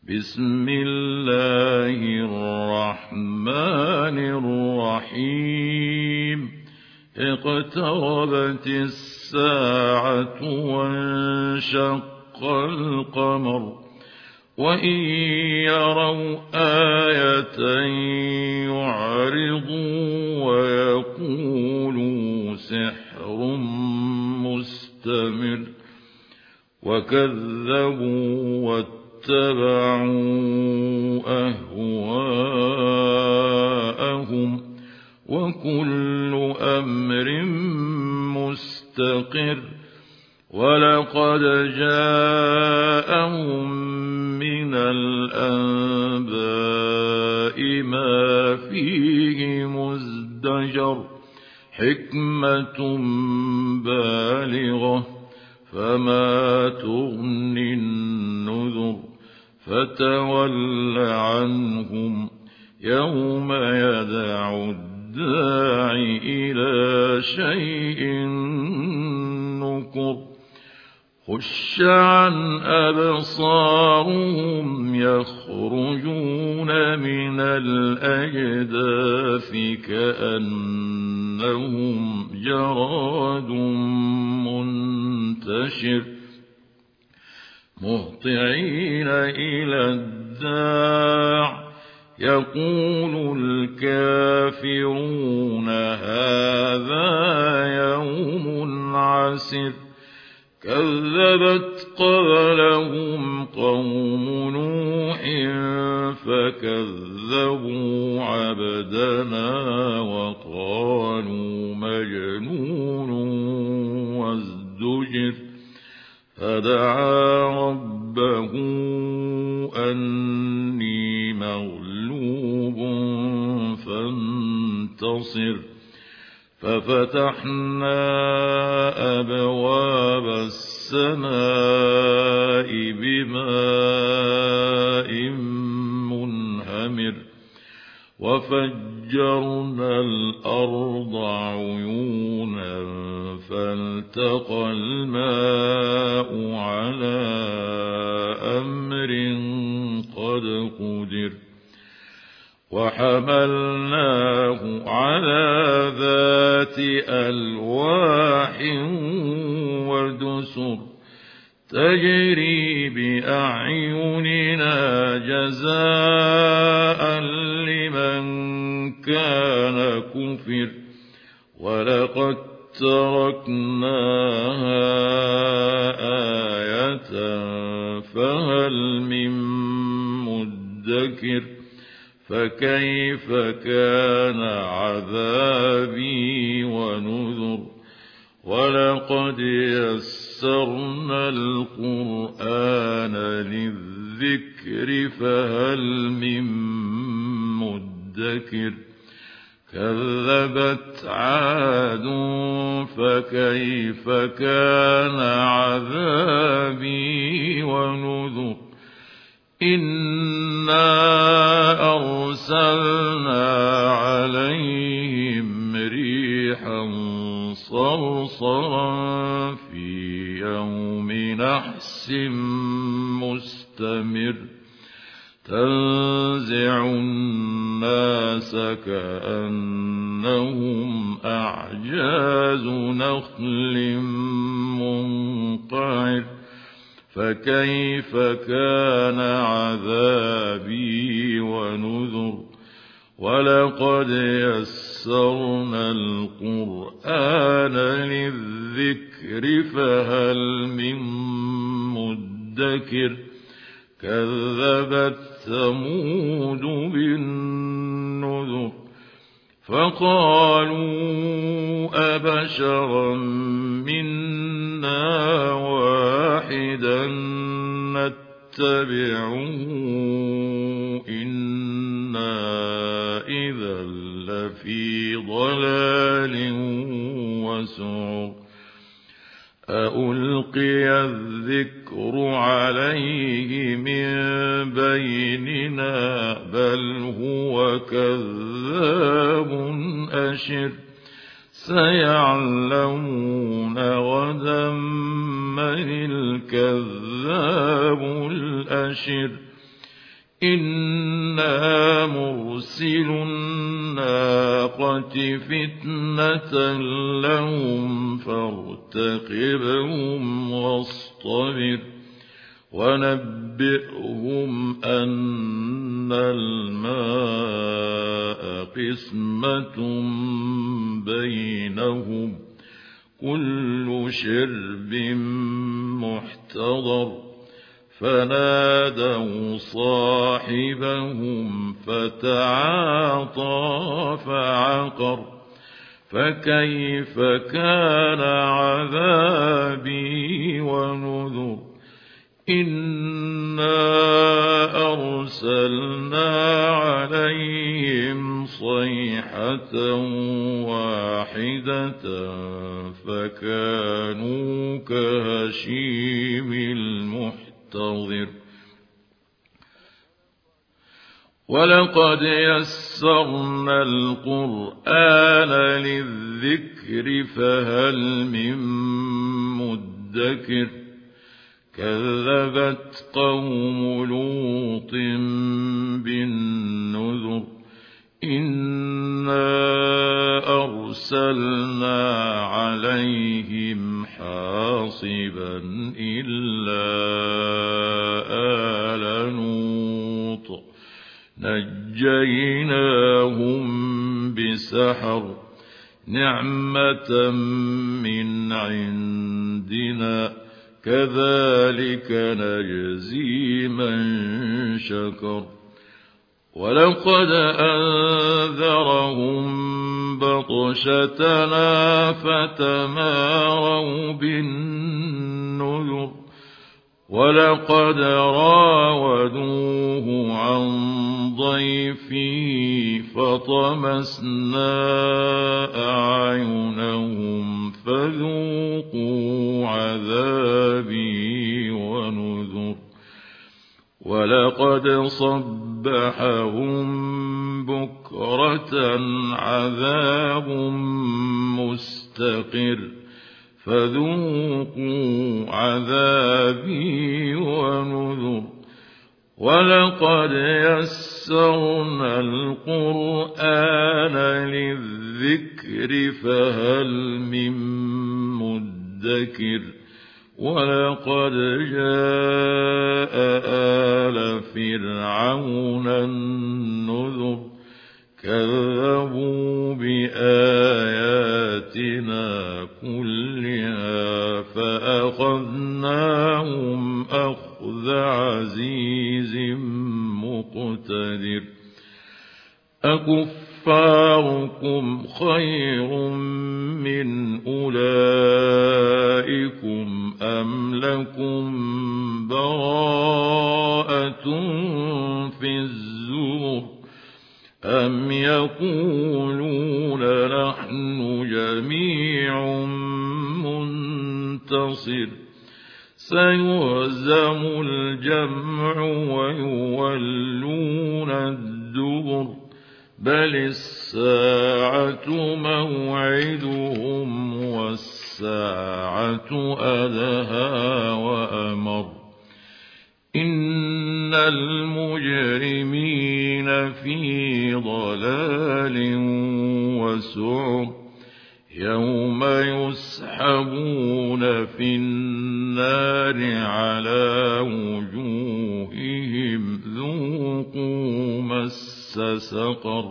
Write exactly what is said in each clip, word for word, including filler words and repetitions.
بسم الله الرحمن الرحيم اقتربت الساعة وانشق القمر وإن يروا آية يعرضوا ويقولوا سحر مستمر وكذبوا واتبعوا أهواءهم وكل أمر مستقر ولقد جاءهم من الأنباء ما فيه مزدجر حكمة بالغة فما تغني النذر فتول عنهم يوم يدعو الداعي إلى شيء نكر خش عن أبصارهم يخرجون من الأجداث كأنهم جراد منتشر مهطعين إلى الداع يقول الكافرون هذا يوم عسر كذبت قبلهم قوم نوح فكذبوا عبدنا وقالوا مجنون وازدجر فدعا ربه أني مغلوب فانتصر ففتحنا أبواب السماء بماء منهمر وفجرنا الأرض عيونا فالتقى الماء على أمر قد قدر وحملناه على ذات ألواح ودسر تجري بأعيننا جزاء لمن كان كفر ولقد تركناها آية فهل من مدكر فكيف كان عذابي ونذر ولقد يسرنا القرآن للذكر فهل من مدكر كذبت عاد فكيف كان عذابي ونذر إنا أرسلنا عليهم ريحا صرصرا في يوم نحس مستمر تنزع الناس كأنهم أعجاز نخل منقعر فكيف كان عذابي ونذر ولقد يسرنا القرآن للذكر فهل من مدكر كذبت ثمود بالنذر فقالوا أبشرا منا واحدا نتبعه إنا إذا لفي ضلال وسعر أألقي الذكر عليه من بيننا بل هو كذاب أشر سيعلمون غدا من الكذاب الأشر إنا مرسل الناقة فتنة لهم فارتقبهم واصطبر ونبئهم أن الماء قسمة بينهم كل شرب محتضر فنادوا صاحبهم فتعاطى فعقر فكيف كان عذابي ونذر إنا أرسلنا عليهم صيحة واحدة فكانوا كهشيم المحتضر ولقد يسرنا القرآن للذكر فهل من مدكر كذبت قوم لوط بالنذر إنا أرسلنا عليهم حاصبا إلا آل لوط نجيناهم بسحر نعمة من عندنا كذلك نجزي من شكر ولقد أنذرهم بطشتنا فتماروا بالنذر ولقد راودوه عن ضيفه فطمسنا أعينهم فذوقوا عذابي ونذر ولقد صبحهم بكرة عذاب مستقر فذوقوا عذابي ونذر ولقد يسرنا القرآن للذكر فهل من مدكر ولقد جاء آل فرعون النذر كذبوا بآياتنا كلها فأخذناهم أخذ عزيز مقتدر أكفاركم خير من أولئكم أم لكم براءة في الزبر أم يقولون نحن جميع منتصر سيهزم الجمع ويولون الدبر بل الساعة موعدهم والساعة أدهى وأمر إن المجرمين في ضلال وسعر يوم يسحبون في النار على وجوههم ذوقوا مس سقر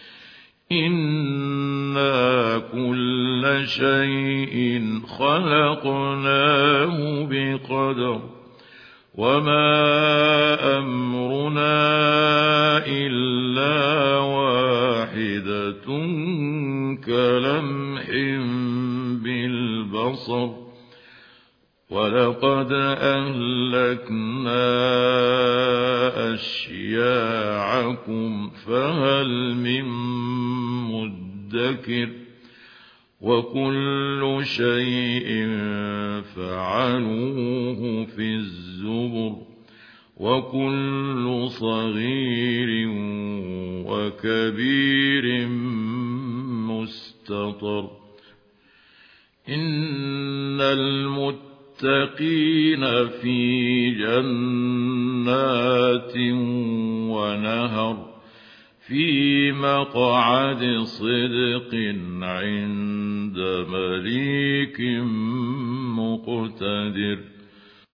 إنا كل شيء خلقناه بقدر وما أمرنا إلا واحدة كلمح بالبصر ولقد أهلكنا أشياعكم فهل من مدكر وكل شيء فعلوه في الزبر وكل صغير وكبير مستطر إن المتقين في جنات ونهر في مقعد صدق عند مليك مقتدر.